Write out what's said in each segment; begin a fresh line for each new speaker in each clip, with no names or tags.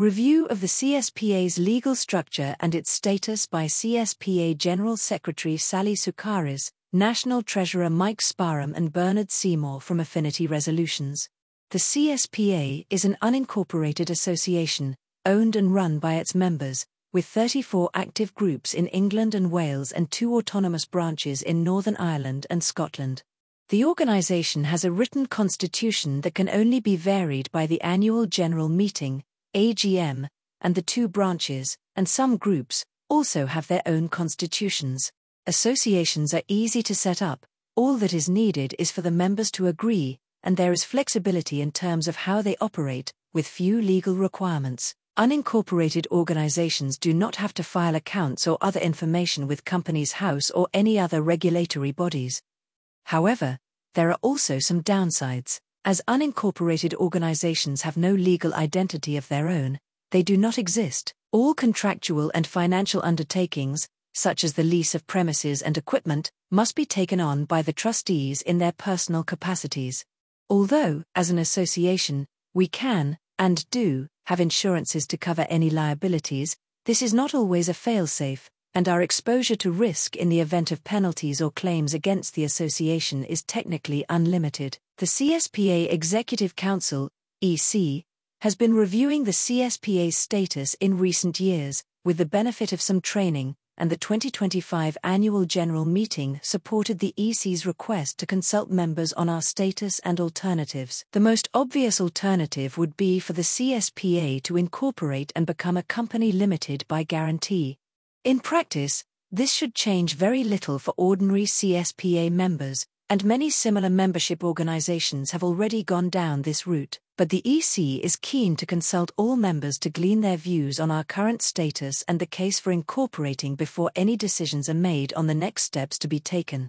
Review of the CSPA's legal structure and its status by CSPA General Secretary Sally Soukaris, National Treasurer Mike Sparham and Bernard Seymour from Affinity Resolutions. The CSPA is an unincorporated association, owned and run by its members, with 34 active groups in England and Wales and 2 autonomous branches in Northern Ireland and Scotland. The organisation has a written constitution that can only be varied by the annual general meeting, AGM, and the 2 branches, and some groups, also have their own constitutions. Associations are easy to set up, all that is needed is for the members to agree, and there is flexibility in terms of how they operate, with few legal requirements. Unincorporated organizations do not have to file accounts or other information with Companies House or any other regulatory bodies. However, there are also some downsides. As unincorporated organizations have no legal identity of their own, they do not exist. All contractual and financial undertakings, such as the lease of premises and equipment, must be taken on by the trustees in their personal capacities. Although, as an association, we can, and do, have insurances to cover any liabilities, this is not always a fail-safe, and our exposure to risk in the event of penalties or claims against the association is technically unlimited. The CSPA Executive Council, EC, has been reviewing the CSPA's status in recent years, with the benefit of some training, and the 2025 Annual General Meeting supported the EC's request to consult members on our status and alternatives. The most obvious alternative would be for the CSPA to incorporate and become a company limited by guarantee. In practice, this should change very little for ordinary CSPA members, and many similar membership organizations have already gone down this route, but the EC is keen to consult all members to glean their views on our current status and the case for incorporating before any decisions are made on the next steps to be taken.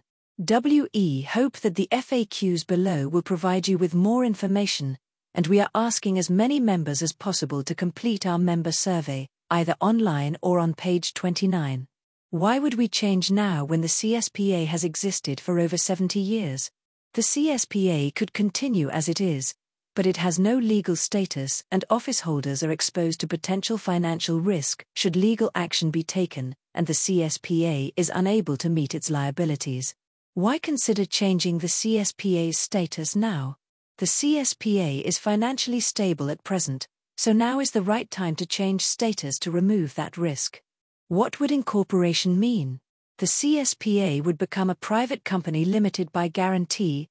We hope that the FAQs below will provide you with more information, and we are asking as many members as possible to complete our member survey, either online or on page 29. Why would we change now when the CSPA has existed for over 70 years? The CSPA could continue as it is, but it has no legal status and office holders are exposed to potential financial risk should legal action be taken, and the CSPA is unable to meet its liabilities. Why consider changing the CSPA's status now? The CSPA is financially stable at present, so now is the right time to change status to remove that risk. What would incorporation mean? The CSPA would become a private company limited by guarantee,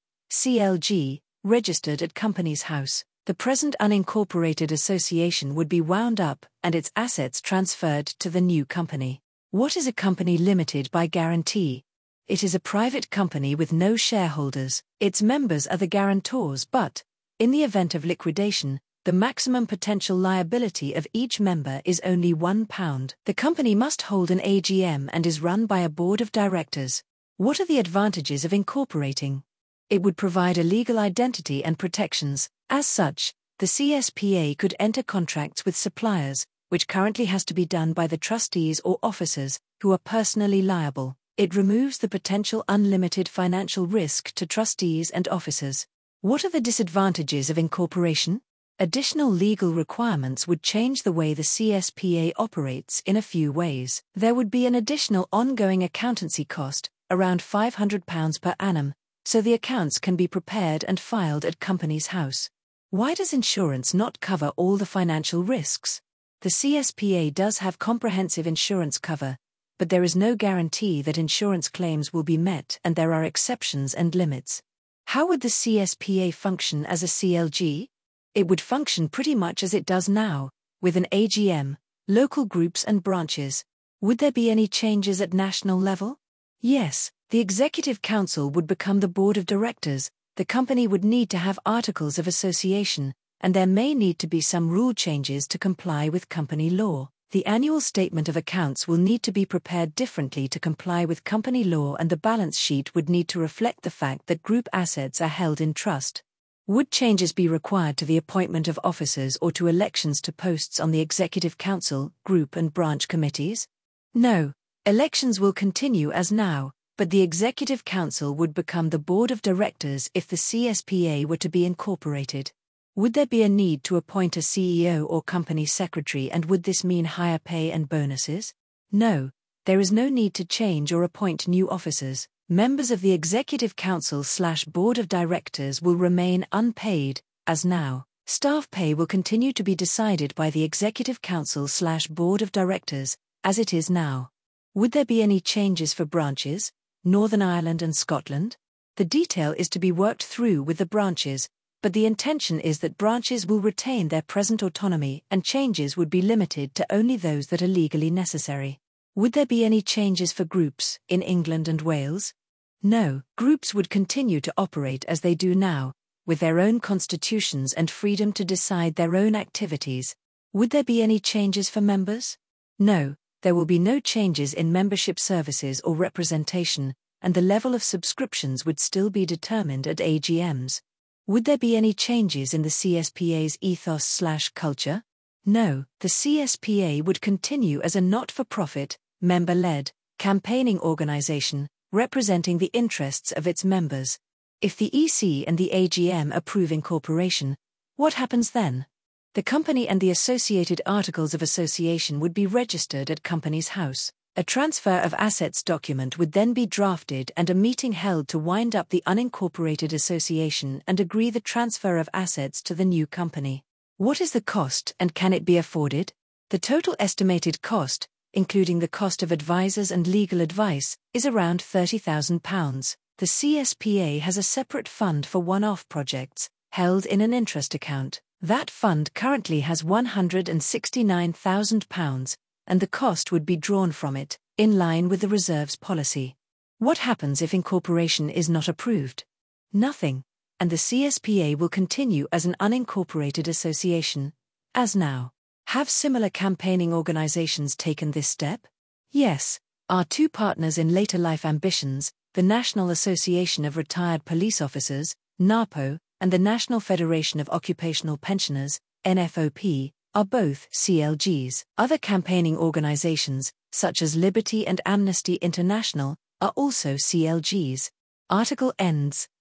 CLG, registered at Companies House. The present unincorporated association would be wound up and its assets transferred to the new company. What is a company limited by guarantee? It is a private company with no shareholders. Its members are the guarantors, but, in the event of liquidation, the maximum potential liability of each member is only £1. The company must hold an AGM and is run by a board of directors. What are the advantages of incorporating? It would provide a legal identity and protections. As such, the CSPA could enter contracts with suppliers, which currently has to be done by the trustees or officers, who are personally liable. It removes the potential unlimited financial risk to trustees and officers. What are the disadvantages of incorporation? Additional legal requirements would change the way the CSPA operates in a few ways. There would be an additional ongoing accountancy cost, around £500 per annum, so the accounts can be prepared and filed at Companies House. Why does insurance not cover all the financial risks? The CSPA does have comprehensive insurance cover, but there is no guarantee that insurance claims will be met and there are exceptions and limits. How would the CSPA function as a CLG? It would function pretty much as it does now, with an AGM, local groups and branches. Would there be any changes at national level? Yes, the Executive Council would become the Board of Directors, the company would need to have articles of association, and there may need to be some rule changes to comply with company law. The annual statement of accounts will need to be prepared differently to comply with company law, and the balance sheet would need to reflect the fact that group assets are held in trust. Would changes be required to the appointment of officers or to elections to posts on the Executive Council, group and branch committees? No, elections will continue as now, but the Executive Council would become the Board of Directors if the CSPA were to be incorporated. Would there be a need to appoint a CEO or company secretary, and would this mean higher pay and bonuses? No, there is no need to change or appoint new officers. Members of the Executive Council/Board of Directors will remain unpaid, as now. Staff pay will continue to be decided by the Executive Council/Board of Directors, as it is now. Would there be any changes for branches, Northern Ireland and Scotland? The detail is to be worked through with the branches, but the intention is that branches will retain their present autonomy and changes would be limited to only those that are legally necessary. Would there be any changes for groups in England and Wales? No, groups would continue to operate as they do now, with their own constitutions and freedom to decide their own activities. Would there be any changes for members? No, there will be no changes in membership services or representation, and the level of subscriptions would still be determined at AGMs. Would there be any changes in the CSPA's ethos/culture? No, the CSPA would continue as a not-for-profit, member-led, campaigning organization, representing the interests of its members. If the EC and the AGM approve incorporation, what happens then? The company and the associated articles of association would be registered at Companies House. A transfer of assets document would then be drafted and a meeting held to wind up the unincorporated association and agree the transfer of assets to the new company. What is the cost and can it be afforded? The total estimated cost, including the cost of advisors and legal advice, is around £30,000. The CSPA has a separate fund for one-off projects, held in an interest account. That fund currently has £169,000, and the cost would be drawn from it, in line with the reserves policy. What happens if incorporation is not approved? Nothing, and the CSPA will continue as an unincorporated association, as now. Have similar campaigning organizations taken this step? Yes, our two partners in later life ambitions, the National Association of Retired Police Officers, NAPO, and the National Federation of Occupational Pensioners, NFOP, are both CLGs. Other campaigning organizations, such as Liberty and Amnesty International, are also CLGs. Article ends.